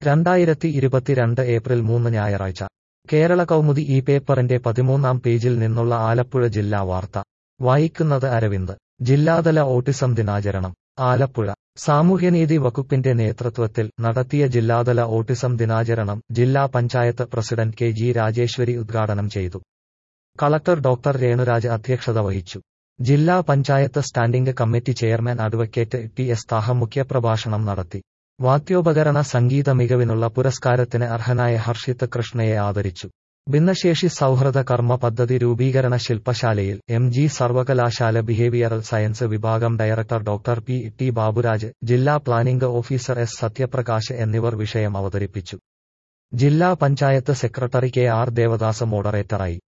2022 April 3 ഞായറാഴ്ച കേരള കൗമുദി ഈ പേപ്പറിന്റെ 13-ാം പേജിൽ നിന്നുള്ള ആലപ്പുഴ ജില്ലാ വാർത്ത വായിക്കുന്നത് അരവിന്ദ്. ജില്ലാതല ഓട്ടിസം ദിനാചരണം ആലപ്പുഴ. സാമൂഹ്യനീതി വകുപ്പിന്റെ നേതൃത്വത്തിൽ നടത്തിയ ജില്ലാതല ഓട്ടിസം ദിനാചരണം ജില്ലാ പഞ്ചായത്ത് പ്രസിഡന്റ് കെ ജി രാജേശ്വരി ഉദ്ഘാടനം ചെയ്തു. കളക്ടർ ഡോക്ടർ രേണുരാജ് അധ്യക്ഷത വഹിച്ചു. ജില്ലാ panchayat standing committee chairman advocate T S Thaha മുഖ്യപ്രഭാഷണം നടത്തി. വാദ്യോപകരണ സംഗീത മികവിനുള്ള പുരസ്കാരത്തിന് അർഹനായ ഹർഷിത് കൃഷ്ണയെ ആദരിച്ചു. ഭിന്നശേഷി സൗഹൃദ കർമ്മ പദ്ധതി രൂപീകരണ ശില്പശാലയിൽ MG സർവകലാശാല ബിഹേവിയറൽ സയൻസ് വിഭാഗം ഡയറക്ടർ ഡോക്ടർ P.T. ബാബുരാജ്, ജില്ലാ പ്ലാനിംഗ് ഓഫീസർ S. സത്യപ്രകാശ് എന്നിവർ വിഷയം അവതരിപ്പിച്ചു. ജില്ലാ പഞ്ചായത്ത് സെക്രട്ടറി KR ദേവദാസ് മോഡറേറ്ററായി.